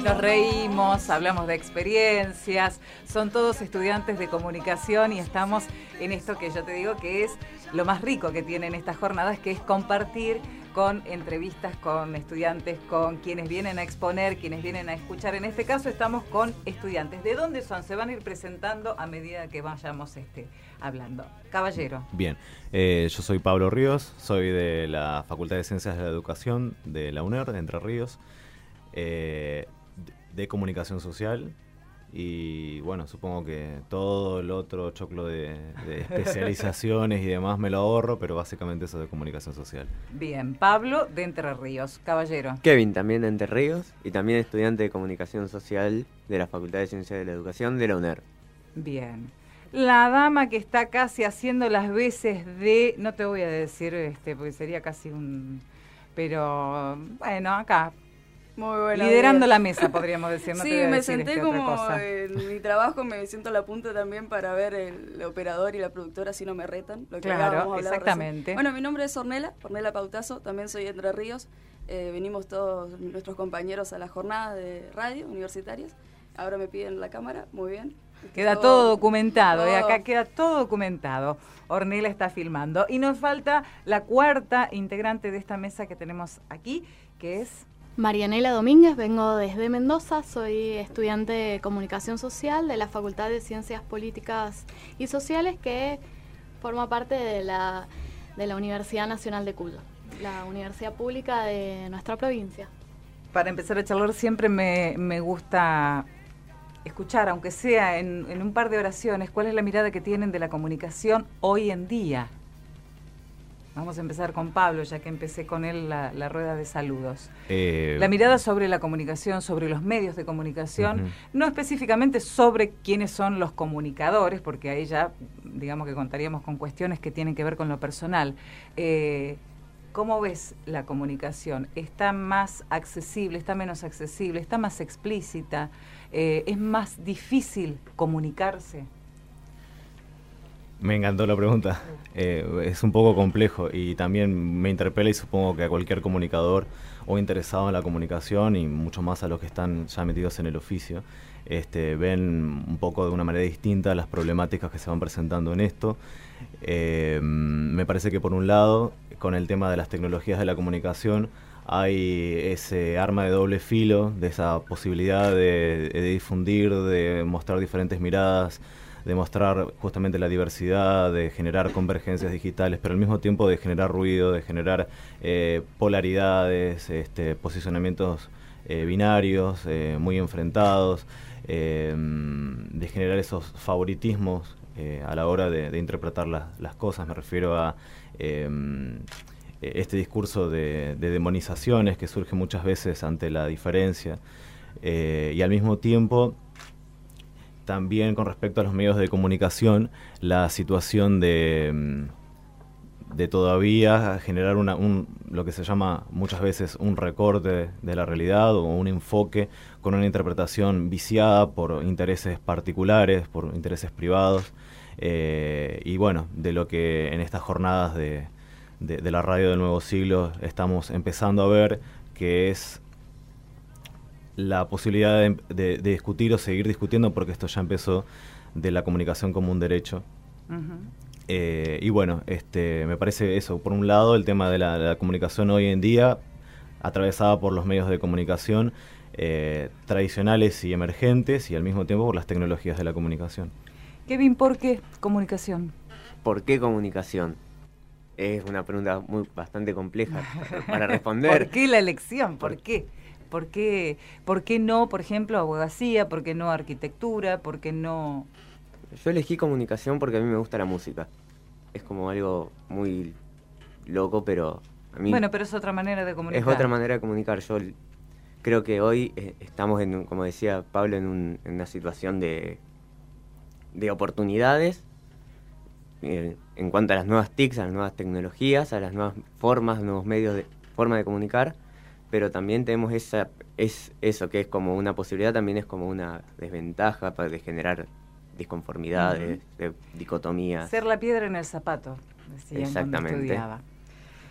nos reímos, hablamos de experiencias, son todos estudiantes de comunicación y estamos en esto que yo te digo que es lo más rico que tienen estas jornadas, que es compartir con entrevistas con estudiantes, con quienes vienen a exponer, quienes vienen a escuchar. En este caso estamos con estudiantes. ¿De dónde son? Se van a ir presentando a medida que vayamos hablando. Caballero. Bien, yo soy Pablo Ríos, soy de la Facultad de Ciencias de la Educación de la UNER, de Entre Ríos, de Comunicación Social. Y bueno, supongo que todo el otro choclo de especializaciones y demás me lo ahorro, pero básicamente eso de comunicación social. Bien, Pablo de Entre Ríos, caballero. Kevin, también de Entre Ríos y también estudiante de comunicación social de la Facultad de Ciencias de la Educación de la UNER. Bien. La dama que está casi haciendo las veces de, no te voy a decir porque sería casi un, pero bueno, acá. Muy buena liderando idea. la mesa, podríamos decir. No sí, te voy a me decir senté otra como cosa. en mi trabajo, me siento a la punta también para ver el operador y la productora, si no me retan. Lo que claro, exactamente. Recién. Bueno, mi nombre es Ornella Pautazo, también soy de Entre Ríos. Venimos todos nuestros compañeros a la jornada de radio universitarias. Ahora me piden la cámara, muy bien. Queda todo documentado, acá queda todo documentado. Ornella está filmando. Y nos falta la cuarta integrante de esta mesa que tenemos aquí, que es... Marianela Domínguez, vengo desde Mendoza, soy estudiante de Comunicación Social de la Facultad de Ciencias Políticas y Sociales, que forma parte de la Universidad Nacional de Cuyo, la universidad pública de nuestra provincia. Para empezar a charlar siempre me gusta escuchar, aunque sea en un par de oraciones, cuál es la mirada que tienen de la comunicación hoy en día. Vamos a empezar con Pablo, ya que empecé con él la rueda de saludos. La mirada sobre la comunicación, sobre los medios de comunicación, no específicamente sobre quiénes son los comunicadores, porque ahí ya, digamos que contaríamos con cuestiones que tienen que ver con lo personal. ¿Cómo ves la comunicación? ¿Está más accesible, está menos accesible, está más explícita? ¿Es más difícil comunicarse? Me encantó la pregunta. Es un poco complejo y también me interpela y supongo que a cualquier comunicador o interesado en la comunicación y mucho más a los que están ya metidos en el oficio, ven un poco de una manera distinta las problemáticas que se van presentando en esto. Me parece que por un lado, con el tema de las tecnologías de la comunicación, hay ese arma de doble filo, de esa posibilidad de difundir, de mostrar diferentes miradas, de mostrar justamente la diversidad, de generar convergencias digitales, pero al mismo tiempo de generar ruido, de generar polaridades, posicionamientos binarios, muy enfrentados, de generar esos favoritismos a la hora de interpretar las cosas. Me refiero a este discurso de demonizaciones que surge muchas veces ante la diferencia, y al mismo tiempo también con respecto a los medios de comunicación, la situación de todavía generar lo que se llama muchas veces un recorte de la realidad o un enfoque con una interpretación viciada por intereses particulares, por intereses privados, y bueno, de lo que en estas jornadas de la radio del nuevo siglo estamos empezando a ver, que es la posibilidad de discutir o seguir discutiendo, porque esto ya empezó, de la comunicación como un derecho. Y bueno, me parece eso, por un lado, el tema de la comunicación hoy en día, atravesada por los medios de comunicación tradicionales y emergentes, y al mismo tiempo por las tecnologías de la comunicación. Kevin, ¿por qué comunicación? ¿Por qué comunicación? Es una pregunta bastante compleja para responder. ¿Por qué la elección? ¿Por qué? ¿Por qué no, por ejemplo, abogacía? ¿Por qué no arquitectura? ¿Por qué no...? Yo elegí comunicación porque a mí me gusta la música. Es como algo muy loco, pero a mí... Bueno, pero es otra manera de comunicar. Es otra manera de comunicar. Yo creo que hoy estamos, como decía Pablo, en una situación de oportunidades en cuanto a las nuevas TICs, a las nuevas tecnologías, a las nuevas formas, nuevos medios forma de comunicar, pero también tenemos eso que es como una posibilidad, también es como una desventaja de generar disconformidades, de dicotomías. Ser la piedra en el zapato, decían. Exactamente. Cuando estudiaba.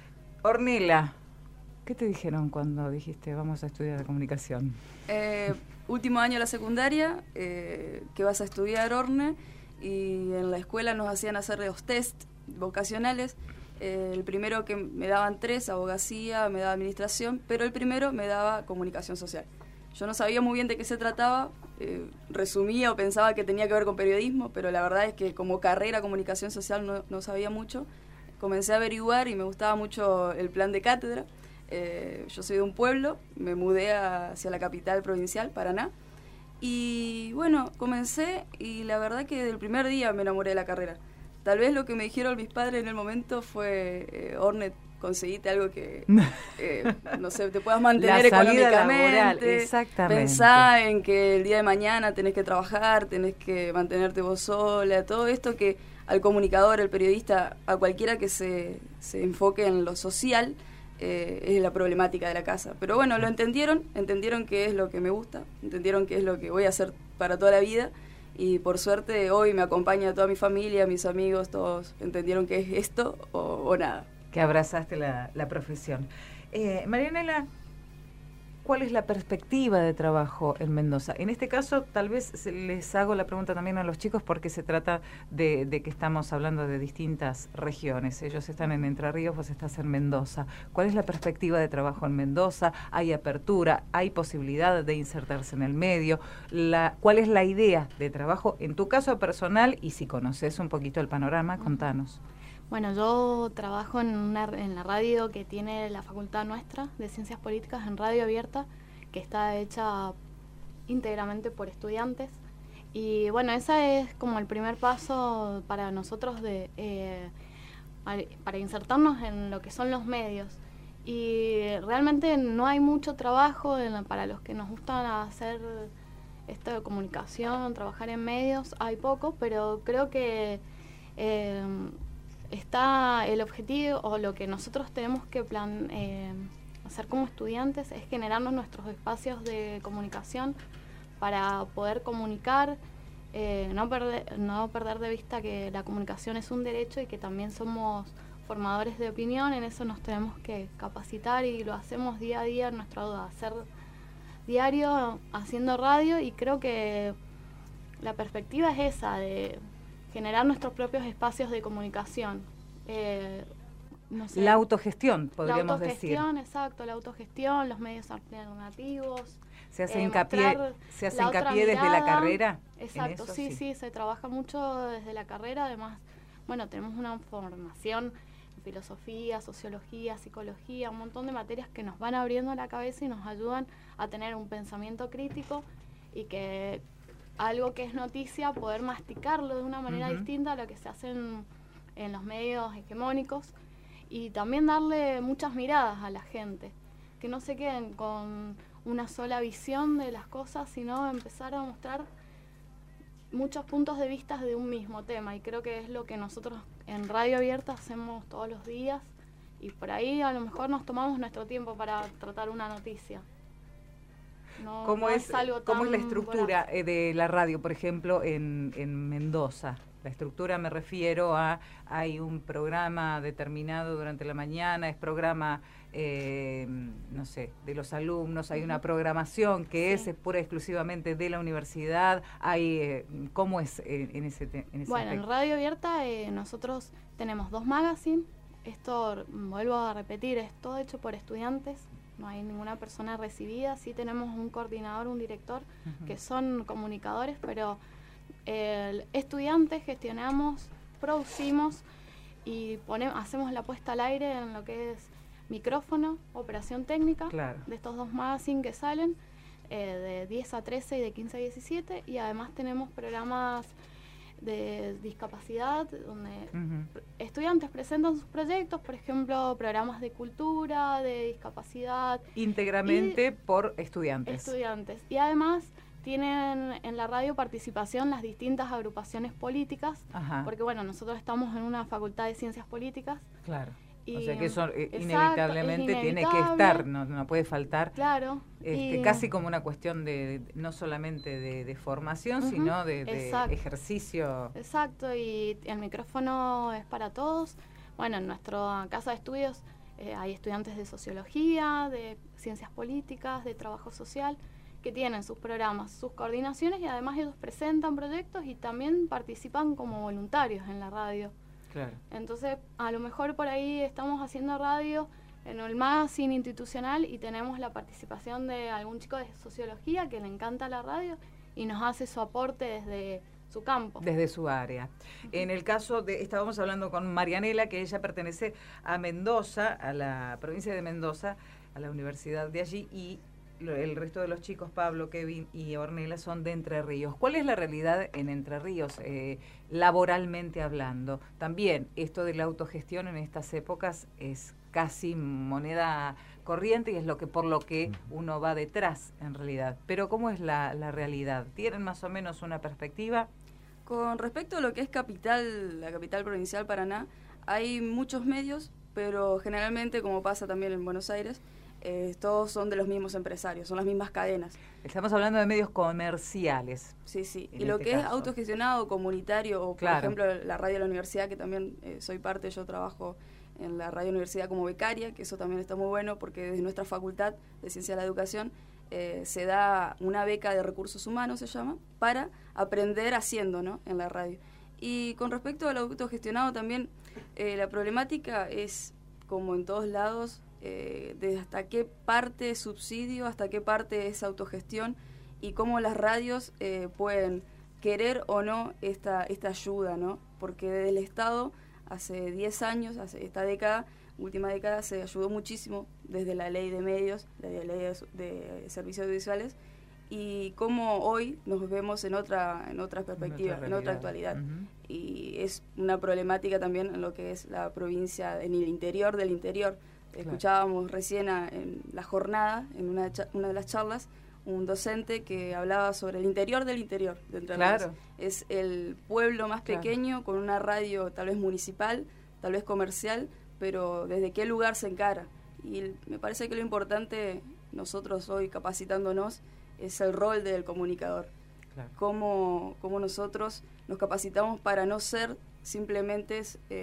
Ornella, ¿qué te dijeron cuando dijiste vamos a estudiar comunicación? último año de la secundaria, que vas a estudiar Orne, y en la escuela nos hacían hacer los test vocacionales. El primero que me daban 3, abogacía, me daba administración, pero el primero me daba comunicación social. Yo no sabía muy bien de qué se trataba, resumía o pensaba que tenía que ver con periodismo, pero la verdad es que como carrera comunicación social no sabía mucho. Comencé a averiguar y me gustaba mucho el plan de cátedra. Yo soy de un pueblo, me mudé hacia la capital provincial, Paraná, y bueno, comencé y la verdad que desde el primer día me enamoré de la carrera. Tal vez lo que me dijeron mis padres en el momento fue, Orne, conseguite algo que, no sé, te puedas mantener económicamente. Laboral, exactamente. Pensá en que el día de mañana tenés que trabajar, tenés que mantenerte vos sola, todo esto que al comunicador, al periodista, a cualquiera que se enfoque en lo social, es la problemática de la casa. Pero bueno, lo entendieron que es lo que me gusta, entendieron que es lo que voy a hacer para toda la vida, y por suerte hoy me acompaña toda mi familia, mis amigos, todos entendieron que es esto o nada. Que abrazaste la profesión. Marianela, ¿cuál es la perspectiva de trabajo en Mendoza? En este caso, tal vez les hago la pregunta también a los chicos porque se trata de que estamos hablando de distintas regiones. Ellos están en Entre Ríos, vos estás en Mendoza. ¿Cuál es la perspectiva de trabajo en Mendoza? ¿Hay apertura? ¿Hay posibilidad de insertarse en el medio? ¿Cuál es la idea de trabajo en tu caso personal? Y si conoces un poquito el panorama, contanos. Bueno, yo trabajo en la radio que tiene la facultad nuestra de Ciencias Políticas, en Radio Abierta, que está hecha íntegramente por estudiantes. Y bueno, ese es como el primer paso para nosotros para insertarnos en lo que son los medios. Y realmente no hay mucho trabajo para los que nos gusta hacer esto de comunicación, trabajar en medios, hay poco, pero creo que está el objetivo, o lo que nosotros tenemos que hacer como estudiantes, es generarnos nuestros espacios de comunicación para poder comunicar, no perder de vista que la comunicación es un derecho y que también somos formadores de opinión. En eso nos tenemos que capacitar y lo hacemos día a día en nuestro hacer diario, haciendo radio, y creo que la perspectiva es esa, de generar nuestros propios espacios de comunicación. No sé, la autogestión, podríamos decir. La autogestión, exacto, la autogestión, los medios alternativos. ¿Se hace hincapié desde la carrera? Exacto, eso, sí, se trabaja mucho desde la carrera. Además, bueno, tenemos una formación en filosofía, sociología, psicología, un montón de materias que nos van abriendo la cabeza y nos ayudan a tener un pensamiento crítico, y que algo que es noticia, poder masticarlo de una manera distinta a lo que se hace en los medios hegemónicos, y también darle muchas miradas a la gente, que no se queden con una sola visión de las cosas, sino empezar a mostrar muchos puntos de vista de un mismo tema, y creo que es lo que nosotros en Radio Abierta hacemos todos los días, y por ahí a lo mejor nos tomamos nuestro tiempo para tratar una noticia. ¿Cómo es la estructura de la radio, por ejemplo, en Mendoza? La estructura me refiero a, hay un programa determinado durante la mañana, es programa, no sé, de los alumnos, hay una programación que es pura y exclusivamente de la universidad, hay, ¿cómo es en ese Bueno, aspecto? En Radio Abierta nosotros tenemos 2 magazines, esto, vuelvo a repetir, es todo hecho por estudiantes, no hay ninguna persona recibida, sí tenemos un coordinador, un director, que son comunicadores, pero estudiantes gestionamos, producimos y hacemos la puesta al aire en lo que es micrófono, operación técnica, de estos 2 magazines que salen, de 10 a 13 y de 15 a 17, y además tenemos programas de discapacidad, donde estudiantes presentan sus proyectos, por ejemplo, programas de cultura, de discapacidad. Íntegramente por estudiantes. Y además tienen en la radio participación las distintas agrupaciones políticas, porque bueno, nosotros estamos en una facultad de ciencias políticas. Claro. O sea que eso inevitablemente tiene que estar, no puede faltar. Claro. Casi como una cuestión de no solamente de formación, sino de ejercicio. Exacto, y el micrófono es para todos. Bueno, en nuestra casa de estudios hay estudiantes de sociología, de ciencias políticas, de trabajo social, que tienen sus programas, sus coordinaciones, y además ellos presentan proyectos y también participan como voluntarios en la radio. Claro. Entonces, a lo mejor por ahí estamos haciendo radio en el magazine institucional y tenemos la participación de algún chico de sociología que le encanta la radio y nos hace su aporte desde su campo. Desde su área. En el caso de, estábamos hablando con Marianela, que ella pertenece a Mendoza, a la provincia de Mendoza, a la universidad de allí, y el resto de los chicos, Pablo, Kevin y Ornella, son de Entre Ríos. ¿Cuál es la realidad en Entre Ríos, laboralmente hablando? También esto de la autogestión en estas épocas es casi moneda corriente y es por lo que uno va detrás en realidad. Pero ¿cómo es la realidad? ¿Tienen más o menos una perspectiva? Con respecto a lo que es la capital provincial Paraná, hay muchos medios, pero generalmente, como pasa también en Buenos Aires, todos son de los mismos empresarios, son las mismas cadenas. Estamos hablando de medios comerciales. Sí, sí. Y lo que es autogestionado, comunitario, o por ejemplo la radio de la universidad, que también soy parte, yo trabajo en la radio universidad como becaria, que eso también está muy bueno porque desde nuestra facultad de Ciencia de la Educación se da una beca de recursos humanos, se llama, para aprender haciendo, ¿no?, en la radio. Y con respecto al autogestionado también, la problemática es, como en todos lados, de hasta qué parte es subsidio, hasta qué parte es autogestión, y cómo las radios pueden querer o no esta ayuda, ¿no? Porque desde el Estado, hace 10 años, hace esta última década, se ayudó muchísimo desde la ley de medios, la ley de servicios audiovisuales, y cómo hoy nos vemos en otra perspectiva, en otra actualidad. Uh-huh. Y es una problemática también en lo que es la provincia, en el interior del interior. Claro. Escuchábamos recién en la jornada, en una de las charlas, un docente que hablaba sobre el interior del interior de Entre Ríos. Claro. Es el pueblo más pequeño, con una radio tal vez municipal, tal vez comercial, pero desde qué lugar se encara. Y me parece que lo importante, nosotros hoy capacitándonos, es el rol del comunicador. Claro. Cómo nosotros nos capacitamos para no ser simplemente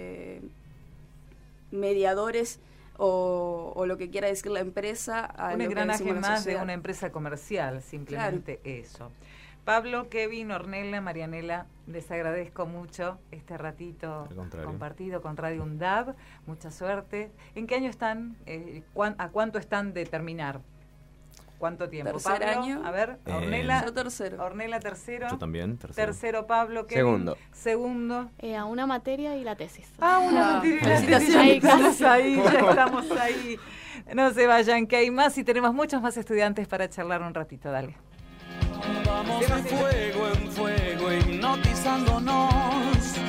mediadores o lo que quiera decir la empresa. Un engranaje más de una empresa comercial, simplemente claro. Eso. Pablo, Kevin, Ornella, Marianela, les agradezco mucho este ratito compartido con Radio UNDAB. Mucha suerte. ¿En qué año están? ¿A cuánto están de terminar? ¿Cuánto tiempo? Tercer Pablo, año. A ver, Ornella. Yo tercero. Ornella tercero. Yo también, tercero. Tercero, Pablo. Kevin, segundo. A una materia y la tesis. Una materia y la tesis. Ya estamos ahí. No se vayan, que hay más y tenemos muchos más estudiantes para charlar un ratito. Dale. Vamos de fuego en fuego, hipnotizándonos.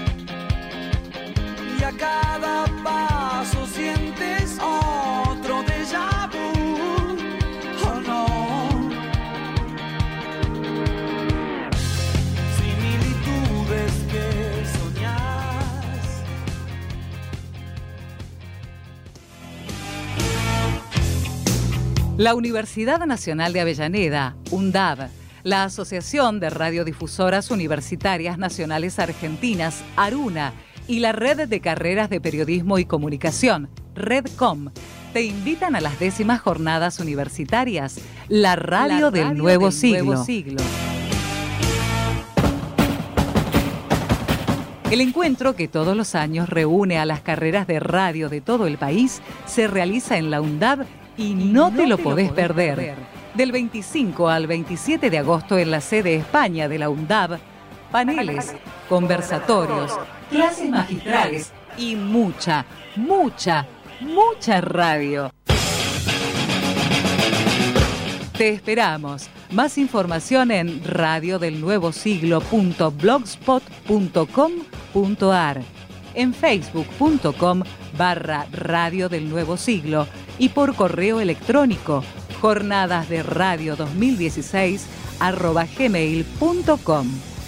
Y a cada paso sientes otro déjà vu. La Universidad Nacional de Avellaneda, UNDAB, la Asociación de Radiodifusoras Universitarias Nacionales Argentinas, ARUNA, y la Red de Carreras de Periodismo y Comunicación, RedCom, te invitan a las 10º Jornadas Universitarias, la radio del nuevo siglo. El encuentro, que todos los años reúne a las carreras de radio de todo el país, se realiza en la UNDAB y no te lo podés perder. Del 25 al 27 de agosto en la sede España de la UNDAB, paneles, conversatorios, clases magistrales y mucha radio. Te esperamos. Más información en radiodelnuevosiglo.blogspot.com.ar, en facebook.com/Radio del Nuevo Siglo y por correo electrónico jornadasderadio2016@gmail.com.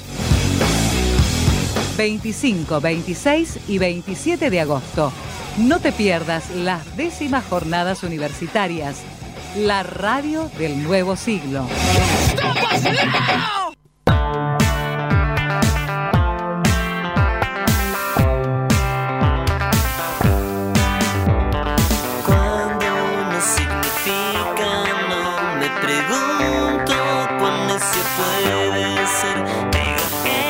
25, 26 y 27 de agosto. No te pierdas las 10º Jornadas Universitarias. La radio del nuevo siglo. Cuando no significa, no me pregunto. se puede ser. Digo,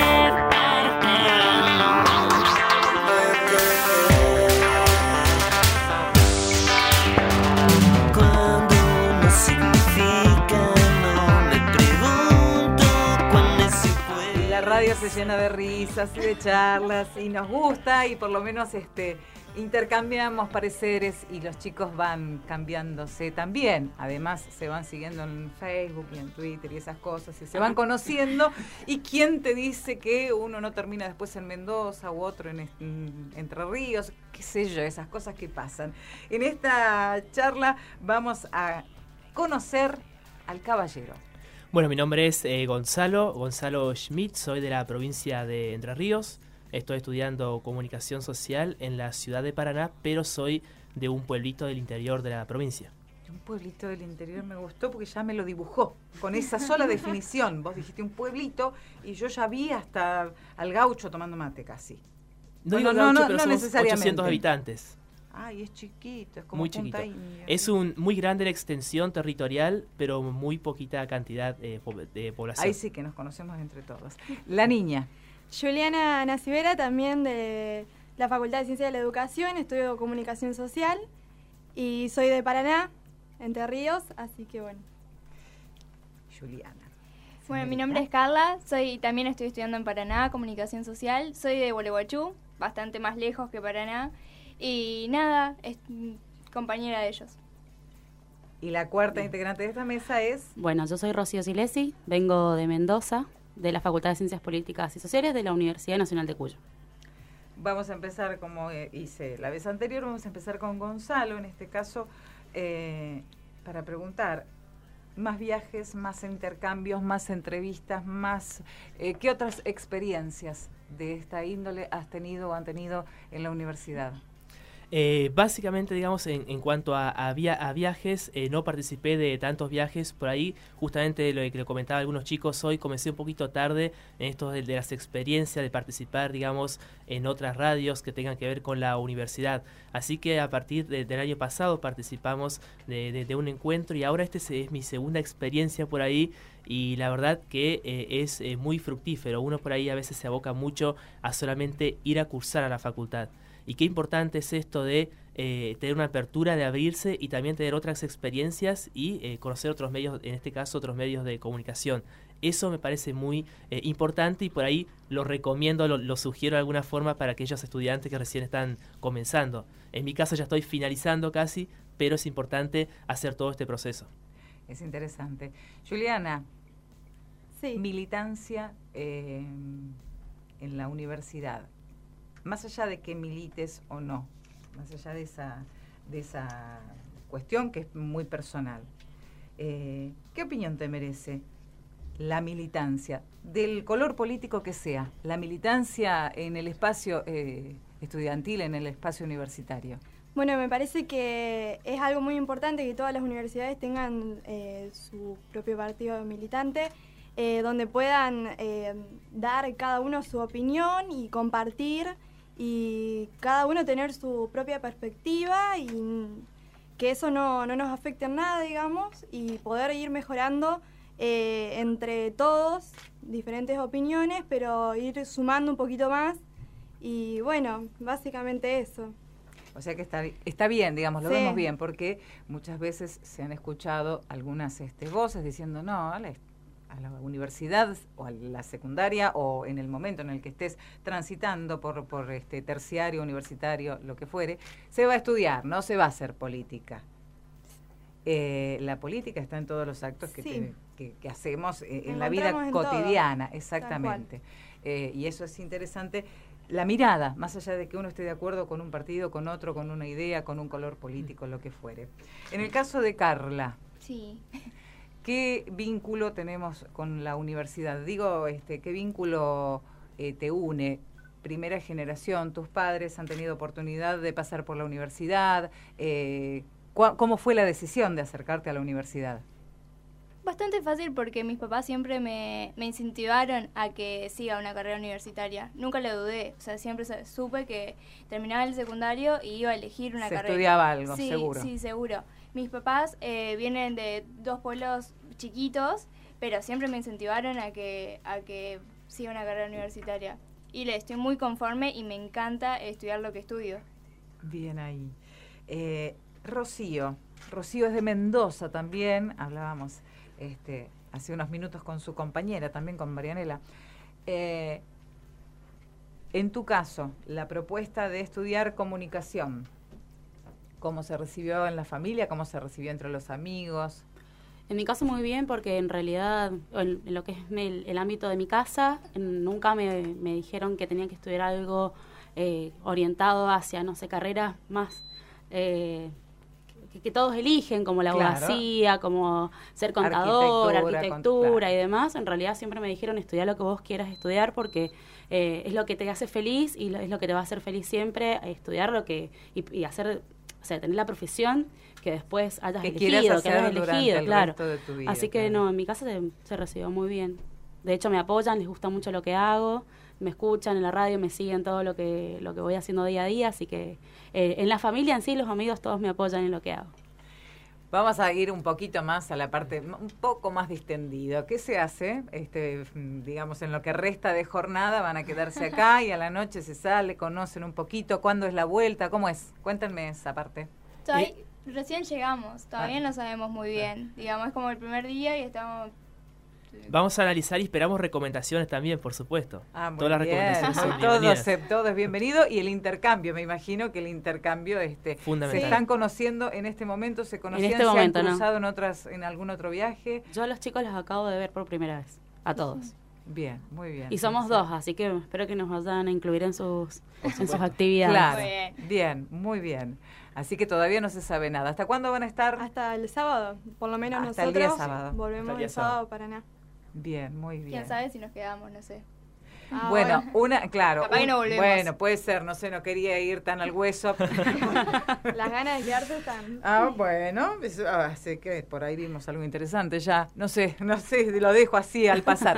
cuando no significa, no me pregunto cuándo se puede. La radio se llena de risas y de charlas y nos gusta y por lo menos intercambiamos pareceres y los chicos van cambiándose también. Además se van siguiendo en Facebook y en Twitter y esas cosas y se van conociendo. ¿Y quién te dice que uno no termina después en Mendoza u otro en Entre Ríos? Qué sé yo, esas cosas que pasan. En esta charla vamos a conocer al caballero. Bueno, mi nombre es Gonzalo Schmidt, soy de la provincia de Entre Ríos. Estoy estudiando comunicación social en la ciudad de Paraná, pero soy de un pueblito del interior de la provincia. Un pueblito del interior me gustó porque ya me lo dibujó con esa sola definición. Vos dijiste un pueblito y yo ya vi hasta al gaucho tomando mate casi. No, pero somos necesariamente. 800 habitantes. Ay, es chiquito, es como muy Punta chiquito. India. Es muy grande la extensión territorial, pero muy poquita cantidad de población. Ahí sí que nos conocemos entre todos. La niña. Juliana Nacibera, también de la Facultad de Ciencias de la Educación, estudio Comunicación Social y soy de Paraná, Entre Ríos, así que bueno. Juliana. Bueno, mi nombre es Carla, también estoy estudiando en Paraná, Comunicación Social, soy de Gualeguaychú, bastante más lejos que Paraná, y nada, es compañera de ellos. Y la cuarta integrante de esta mesa es... Bueno, yo soy Rocío Silesi, vengo de Mendoza, de la Facultad de Ciencias Políticas y Sociales de la Universidad Nacional de Cuyo. Vamos a empezar, como hice la vez anterior, vamos a empezar con Gonzalo, en este caso, para preguntar, más viajes, más intercambios, más entrevistas, más... ¿qué otras experiencias de esta índole has tenido o han tenido en la universidad? Básicamente, digamos, en cuanto a viajes, no participé de tantos viajes por ahí. Justamente lo que le comentaba a algunos chicos hoy, comencé un poquito tarde en esto de las experiencias de participar, digamos, en otras radios que tengan que ver con la universidad. Así que a partir del año pasado participamos de un encuentro y ahora es mi segunda experiencia por ahí. Y la verdad que es muy fructífero. Uno por ahí a veces se aboca mucho a solamente ir a cursar a la facultad. Y qué importante es esto de tener una apertura, de abrirse y también tener otras experiencias y conocer otros medios, en este caso otros medios de comunicación. Eso me parece muy importante y por ahí lo recomiendo, lo sugiero de alguna forma para aquellos estudiantes que recién están comenzando. En mi caso ya estoy finalizando casi, pero es importante hacer todo este proceso. Es interesante. Juliana, sí. Militancia en la universidad. Más allá de que milites o no, más allá de esa cuestión que es muy personal, ¿qué opinión te merece la militancia, del color político que sea, la militancia en el espacio estudiantil, en el espacio universitario? Bueno, me parece que es algo muy importante que todas las universidades tengan su propio partido militante, donde puedan dar cada uno su opinión y compartir, y cada uno tener su propia perspectiva y que eso no nos afecte en nada, digamos, y poder ir mejorando entre todos diferentes opiniones, pero ir sumando un poquito más y bueno, básicamente eso. O sea que está bien, digamos, lo Sí. vemos bien, porque muchas veces se han escuchado algunas voces diciendo no, a la universidad o a la secundaria o en el momento en el que estés transitando por terciario, universitario, lo que fuere, se va a estudiar, no se va a hacer política. La política está en todos los actos Sí. que hacemos en la Encontramos vida en cotidiana, todo. exactamente. Y eso es interesante. La mirada, más allá de que uno esté de acuerdo con un partido, con otro, con una idea, con un color político, lo que fuere. En el caso de Carla, Sí. ¿qué vínculo tenemos con la universidad? Digo, ¿qué vínculo te une? Primera generación, tus padres han tenido oportunidad de pasar por la universidad. ¿Cómo fue la decisión de acercarte a la universidad? Bastante fácil porque mis papás siempre me incentivaron a que siga una carrera universitaria. Nunca lo dudé, o sea, siempre supe que terminaba el secundario y iba a elegir una Se carrera. estudiaba algo, sí, seguro. Sí, seguro. Mis papás vienen de dos pueblos chiquitos, pero siempre me incentivaron a que siga una carrera universitaria. Y le estoy muy conforme y me encanta estudiar lo que estudio. Bien ahí. Rocío es de Mendoza también, hablábamos hace unos minutos con su compañera, también con Marianela. En tu caso, la propuesta de estudiar comunicación, ¿cómo se recibió en la familia? ¿Cómo se recibió entre los amigos? En mi caso muy bien, porque en realidad, en lo que es el ámbito de mi casa, nunca me dijeron que tenía que estudiar algo orientado hacia, no sé, carreras más que todos eligen, como la abogacía, como ser contador, arquitectura y demás. En realidad siempre me dijeron estudiar lo que vos quieras estudiar, porque es lo que te hace feliz y es lo que te va a hacer feliz siempre, estudiar lo que y hacer, o sea, tener la profesión que después hayas elegido, claro. De tu vida, así que no, en mi casa se recibió muy bien. De hecho me apoyan, les gusta mucho lo que hago, me escuchan en la radio, me siguen todo lo que voy haciendo día a día, así que en la familia en sí, los amigos, todos me apoyan en lo que hago. Vamos a ir un poquito más a la parte un poco más distendido. ¿Qué se hace? Digamos, en lo que resta de jornada van a quedarse acá y a la noche se sale, conocen un poquito. ¿Cuándo es la vuelta? ¿Cómo es? Cuéntenme esa parte. Recién llegamos, todavía no sabemos muy bien. Digamos, es como el primer día y estamos... Vamos a analizar y esperamos recomendaciones también, por supuesto. Todas las recomendaciones son bienvenidas. Todo es bienvenido. Y el intercambio, me imagino que el intercambio fundamental. Se están conociendo en este momento, se conocían, en este momento, han cruzado en algún otro viaje. Yo a los chicos los acabo de ver por primera vez, a todos. Bien, muy bien. Y somos dos, así que espero que nos vayan a incluir en sus actividades. Claro, bien, muy bien. Así que todavía no se sabe nada. ¿Hasta cuándo van a estar? Hasta el sábado, por lo menos hasta nosotros el día sábado. Volvemos el sábado para nada. Bien, muy bien. ¿Quién sabe si nos quedamos? No sé. Bueno, Capaz que no volvemos. Bueno, puede ser, no sé, no quería ir tan al hueso. Las ganas de quedarte están. Bueno, así que por ahí vimos algo interesante ya. No sé, lo dejo así al pasar.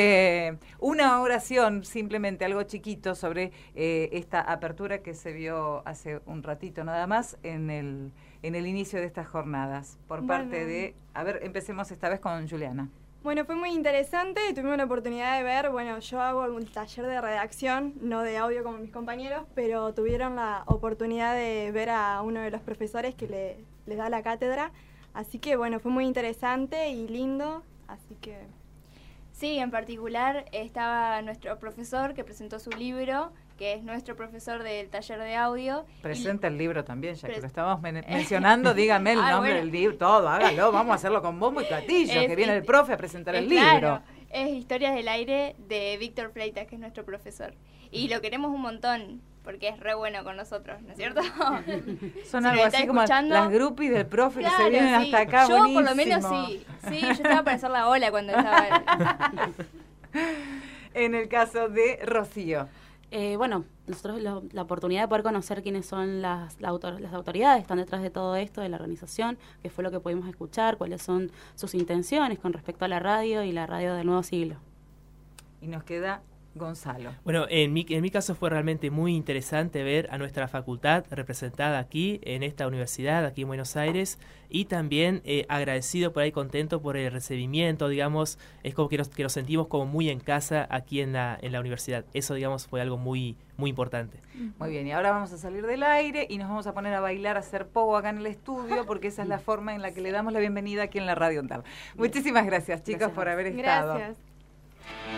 Una oración, simplemente algo chiquito sobre esta apertura que se vio hace un ratito nada más en el inicio de estas jornadas. Por parte de... A ver, empecemos esta vez con Juliana. Bueno, fue muy interesante, tuvimos la oportunidad de ver, yo hago un taller de redacción, no de audio como mis compañeros, pero tuvieron la oportunidad de ver a uno de los profesores que les da la cátedra, así que bueno, fue muy interesante y lindo, así que... Sí, en particular estaba nuestro profesor que presentó su libro, que es nuestro profesor del taller de audio. Presenta el libro también, ya que lo estábamos mencionando, dígame el nombre del libro, todo, hágalo, vamos a hacerlo con bombo y platillo, que viene el profe a presentar el libro. Claro, es Historias del Aire de Víctor Freitas, que es nuestro profesor. Y lo queremos un montón, porque es re bueno con nosotros, ¿no es cierto? Son algo así como las groupies del profe que se vienen hasta acá, yo buenísimo. Por lo menos sí, yo estaba para hacer la ola cuando estaba... En el caso de Rocío. Bueno, nosotros la oportunidad de poder conocer quiénes son las autoridades que están detrás de todo esto, de la organización, qué fue lo que pudimos escuchar, cuáles son sus intenciones con respecto a la radio y la radio del nuevo siglo. Y nos queda Gonzalo. Bueno, en mi caso fue realmente muy interesante ver a nuestra facultad representada aquí, en esta universidad, aquí en Buenos Aires, y también agradecido por ahí, contento por el recibimiento, digamos, es como que nos sentimos como muy en casa aquí en la universidad. Eso, digamos, fue algo muy, muy importante. Muy bien, y ahora vamos a salir del aire y nos vamos a poner a bailar, a hacer pogo acá en el estudio, porque esa es la forma en la que le damos la bienvenida aquí en la Radio UNTAV. Muchísimas gracias, chicos, por haber estado. Gracias.